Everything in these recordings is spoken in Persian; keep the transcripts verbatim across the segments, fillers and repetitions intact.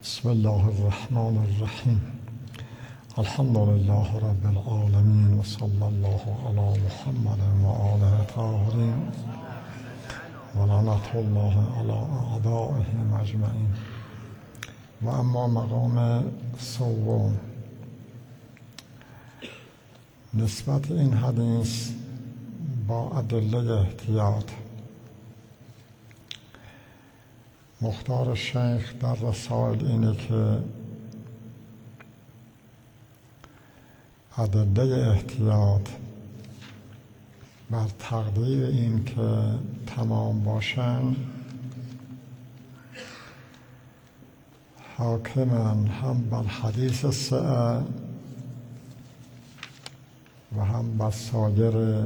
بسم الله الرحمن الرحیم. الحمد لله رب العالمین و صلی الله علی محمد و آله الطاهرین و لعنت الله علی اعدائهم اجمعین. و اما مقام سوم، نسبت این حدیث با ادله احتیاط. مختار شیخ در رسائل اینه که ادله احتیاط بر تقدیر این که تمام باشن حاکمن هم بر حدیث سعه و هم بر سایر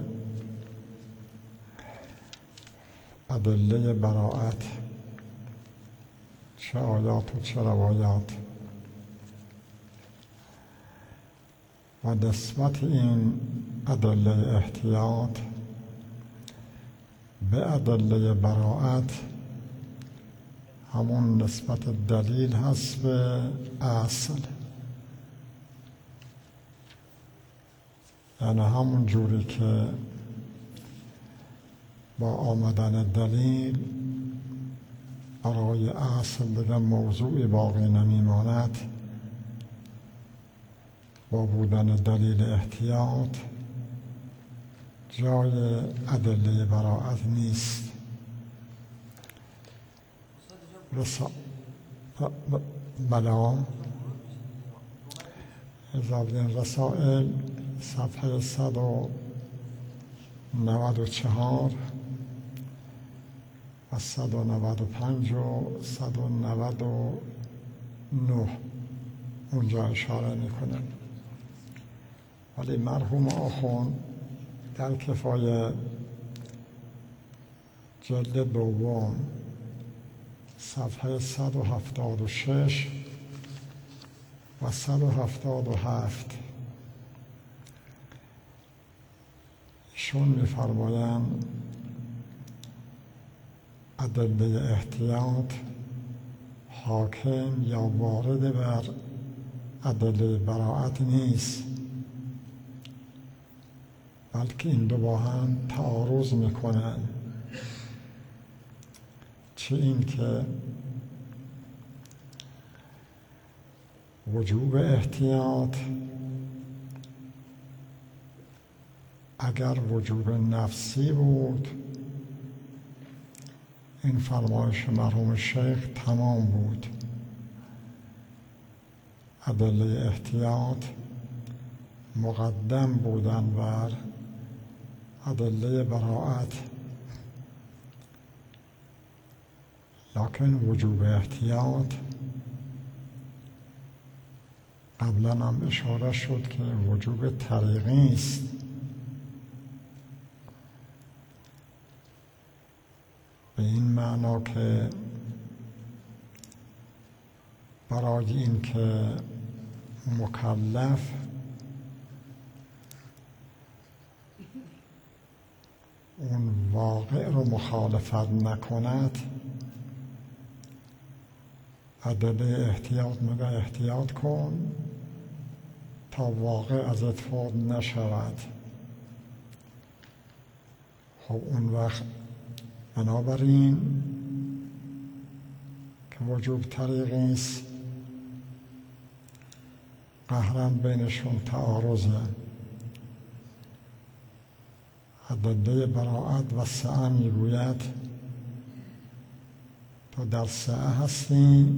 ادله براءت، چه آیات و چه روایات. و نسبت این ادله احتیاط به ادله براءت همون نسبت دلیل هست به اصل، یعنی همون جوری که با آمدن دلیل برای اصل دیگر موضوعی باقی نمیماند، با بودن دلیل احتیاط جای ادله براءت نیست. رسا... بلا زبدین رسائل صفحه صد و نود و چهار و صد و نود و پنج و صد و نود و نه اونجا اشاره میکنه. ولی مرحوم آخوند در کفایه جلد دوم صفحه صد و هفتاد و شش و صد و هفتاد و هفت ایشون میفرمایند ادله احتیاط حاکم یا وارد بر ادله براءت نیست، بلکه این دو با هم تعارض میکنن. چه این که وجوب احتیاط اگر وجوب نفسی بود، این فرمایش مرحوم شیخ تمام بود. ادله احتیاط مقدم بودن بر ادله براءت، لکن وجوب احتیاط قبلا هم اشاره شد که وجوب طریقی است. به این معنا که برای این که مکلف اون واقع رو مخالفت نکند، ادله احتیاط میگه احتیاط کن تا واقع ازت فوت نشود. خب اون وقت بنابراین که وجوب طریقی است، قهرن بینشون تعارضه. ادله براءت و سعه میگوید تو در سعه هستی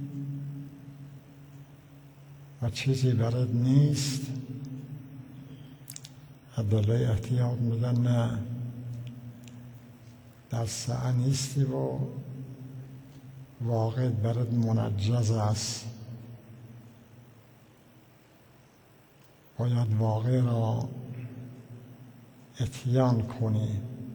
و چیزی برات نیست. ادله احتیاط میگن نه، در سعه نیستی و واقع برات منجز است، باید واقع را اتیان کنی.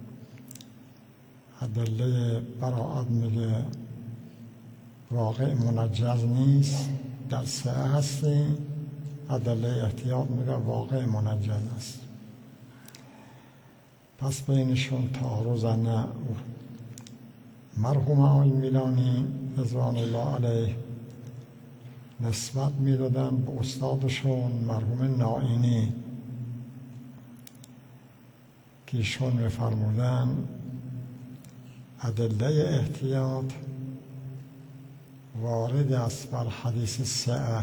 ادله براءت میگه واقع منجز نیست، در سعه هستی. ادله احتیاط میگه واقع منجز است. پس بینشون تعارض نه. مرحوم آقای میلانی رضوان الله علیه نسبت میدادن به استادشون مرحوم نائینی که ایشون میفرمودن ادله احتیاط وارد است بر حدیث سعه،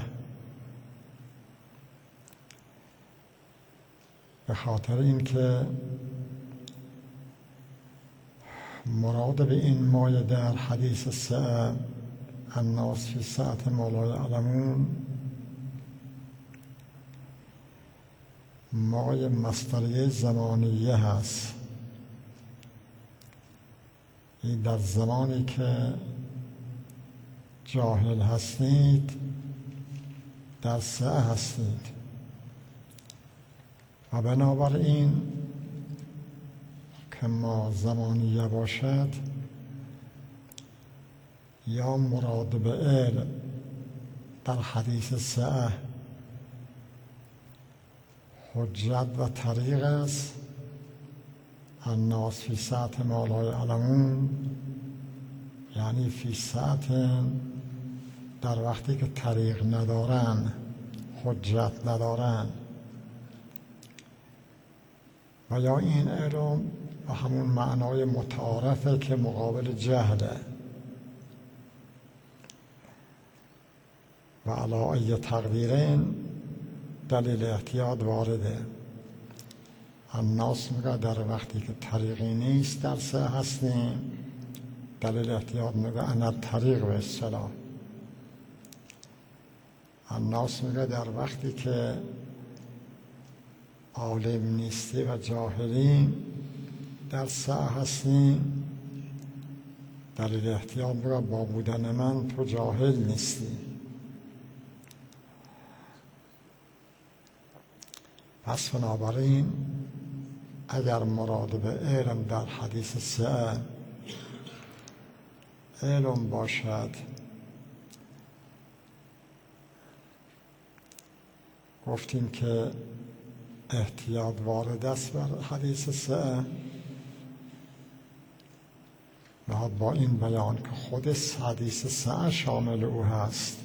به خاطر اینکه مراد به این مایه در حدیث سعه الناس فی سعة ما لا یعلمون مایه مصدریه زمانیه هست. این در زمانی که جاهل هستید در سعه هستید و بنابراین که ما زمانیه باشد یا مراد به علم در حدیث سعه حجت و طریق است الناس فی سعة ما لا یعلمون، یعنی فی سعة در وقتی که طریق ندارن، حجت ندارن، و یا این علم و همون معنای متعارفه که مقابل جهله و علی ای تقدیرین دلیل احتیاط وارده. الناس میگه در وقتی که طریقی نیست در سعه هستیم، دلیل احتیاط میگه انا طریق به اصطلاح. الناس میگه در وقتی که عالم نیستی و جاهلیم در سعه هستیم، دلیل احتیاط میگه با بودن من تو جاهل نیستی. پس بنابراین اگر مراد به علم در حدیث سعه علم باشد گفتیم که احتیاط وارد است بر حدیث سعه، و با این بیان که خود حدیث سعه شامل او هست.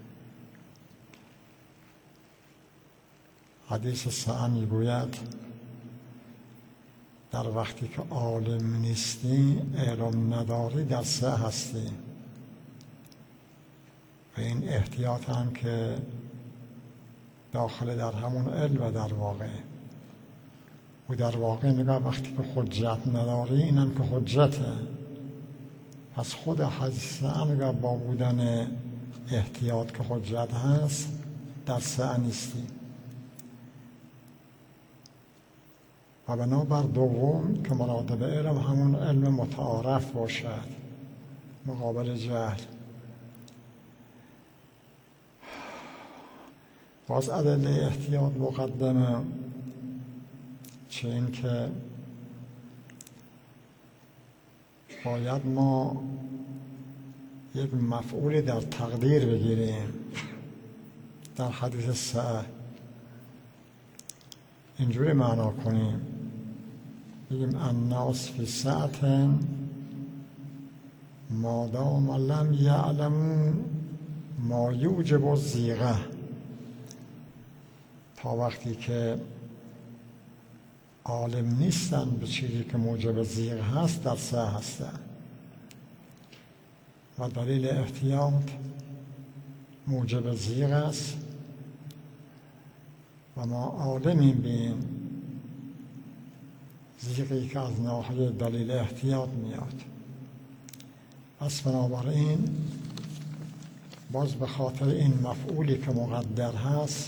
حدیث سعه میگوید در وقتی که عالم نیستی، علم نداری، در سعه هستی. و این احتیاط هم که داخل در همون علم در واقع و در واقع میگه وقتی که حجت نداری اینم که حجته. پس خود حدیث سعه میگه با بودن احتیاط که حجت هست در سعه نیستی. و بنابر دوم که مراد به علم همون علم متعارف باشد مقابل جهل. باز ادله احتیاط مقدمه، چه این که باید ما یک مفعولی در تقدیر بگیریم در حدیث سعه، اینجوری معنا کنیم، بگیم الناس فی سعة ما دام لم یعلموا ما یوجب الضیقة، تا وقتی که عالم نیستن به چیزی که موجب ضیق هست در سعه هستن. و دلیل احتیاط موجب ضیق است و ما عالمیم به این ضیقی که از ناحیه دلیل احتیاط میاد. پس بنابراین باز به خاطر این مفعولی که مقدر هست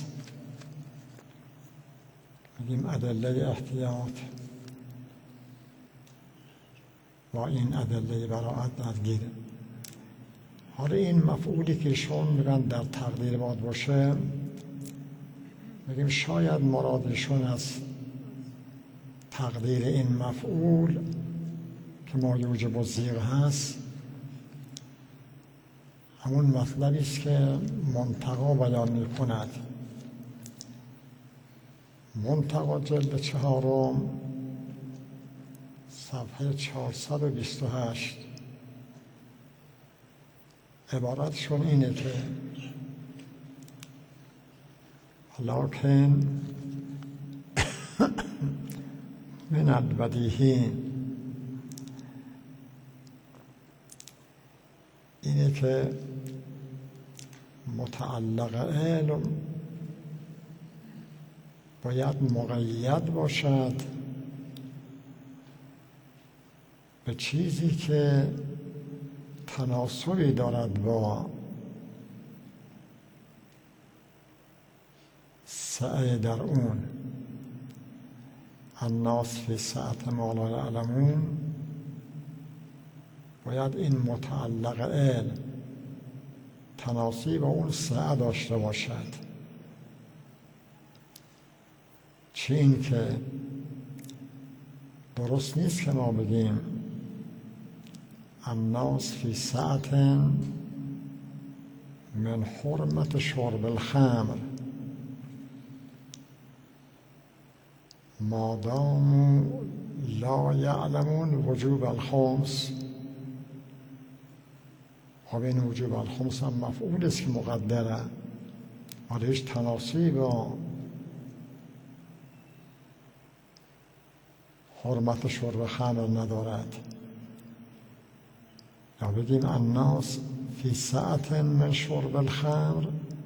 میگیم ادله احتیاط با این ادله براعت نگیره. حالا این مفعولی که شون میگن در تقدیر باید باشه، میگیم شاید مرادشون از تقدیر این مفعول که ما یوجب الضیق هست همون مطلبی است که منتقا بیان میکند. منتقا جلد چهارم صفحه چهارصد و بیست و هشت عبارتشون اینه که لکن من البدیهی اینه که متعلق علم باید مقید باشد به چیزی که تناسبی دارد با سعی در اون. الناس فی سعة ما لا یعلمون، باید این متعلق علم تناسب با اون سعی داشته باشد. چه این که درست نیست که ما بگیم الناس فی سعة من حرمت شرب الخمر ما داموا لا یعلمون وجوب الخمس. خب این وجوب الخمس هم مفعول است که مقدره، ولی هیچ تناسبی با حرمت شرب خمر ندارد. یا بگیم الناس فی سعة من شرب الخمر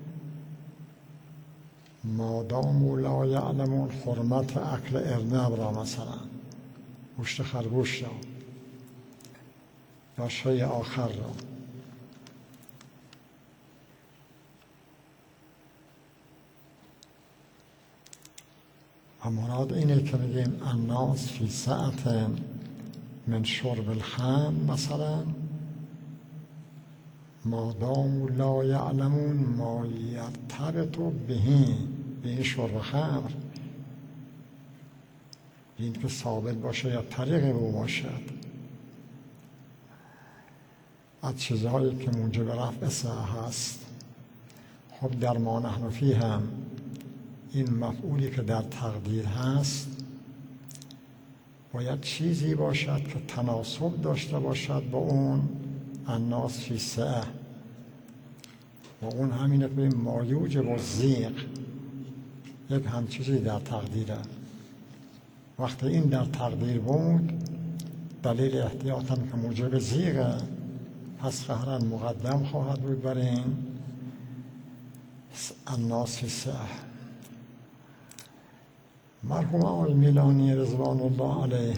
ما داموا لا یعلمون حرمت اکل ارنب را، مثلا گوشت خرگوش را یا شیء آخر را. و مراد اینه که بگیم الناس فی سعة من شرب الخمر مثلا ما داموا لا یعلمون ما یرتبط به به شرب خمر، این که ثابت باشه یا طریق او باشد از چیزهایی که موجب رفع صحه هست. خب در ما نحن فیه هم این مفعولی که در تقدیر هست باید چیزی باشد که تناسب داشته باشد با اون الناس فی سعة، و اون همینه که ما یوجب الضیق، یک هم چیزی در تقدیره. وقتی این در تقدیر بود دلیل احتیاطاً که موجب ضیقه، پس قهراً مقدم خواهد بود بر این الناس فی سعة. مرحوم آقای میلانی رضوان الله علیه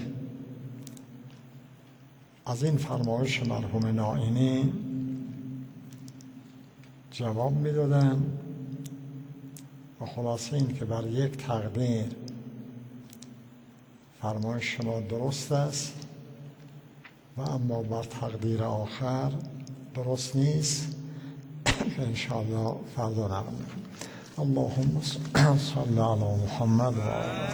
از این فرمایش مرحوم نائینی جواب میدادن و خلاصه این که بر یک تقدیر فرمایش شما درست است و اما بر تقدیر آخر درست نیست که انشاءالله فردا نقل میکنم. اللهم صل علی محمد و